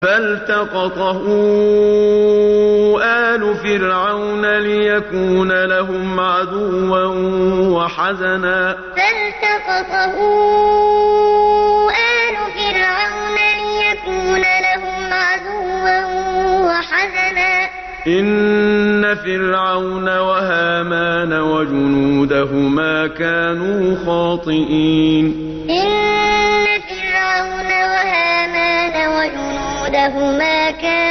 فالتقطه آل فرعون ليكون لهم عدوا وحزنا فالتقطه آل فرعون ليكون لهم عدوا وحزنا إن فرعون وهامان وجنودهما كانوا خاطئين إن فرعون وهامان وجنودهما كانوا